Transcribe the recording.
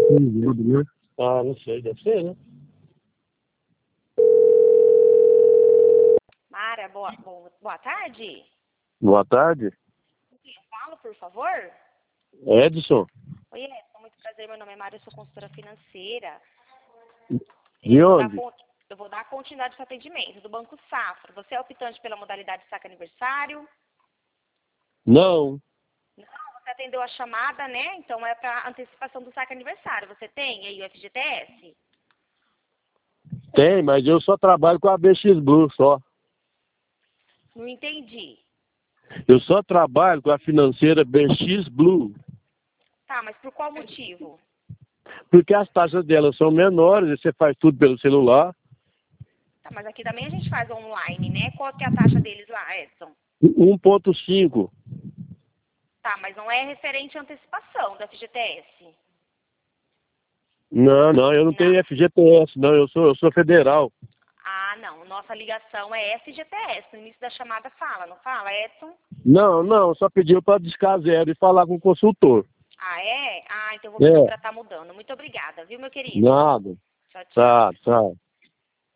Né? Ah, não sei, deve ser, né? Mara, boa tarde. Boa tarde. Falo, por favor. Edson, Oi, Edson, muito prazer. Meu nome é Mara, eu sou consultora financeira. de onde? Eu vou dar continuidade ao seu atendimento do Banco Safra. Você é optante pela modalidade saque aniversário? Não, Não, você atendeu a chamada, né? Então é para antecipação do saque aniversário. Você tem aí o FGTS? tem, mas eu só trabalho com a BX Blue, só. Não entendi. Eu só trabalho com a financeira BX Blue, Tá, mas por qual motivo? porque as taxas delas são menores, e você faz tudo pelo celular. Tá, mas aqui também a gente faz online, né? Qual que é a taxa deles lá, Edson? 1,5. Tá, mas não é referente à antecipação do FGTS. Não, eu não tenho Não. FGTS, não, eu sou federal. Ah, não. Nossa ligação é FGTS. No início da chamada fala, não fala, Edson? Não, só pediu para discar zero e falar com o consultor. Ah, é? Ah, então eu vou pedir É, para estar mudando. Muito obrigada, viu, meu querido? nada. Tchau, tchau. Tá.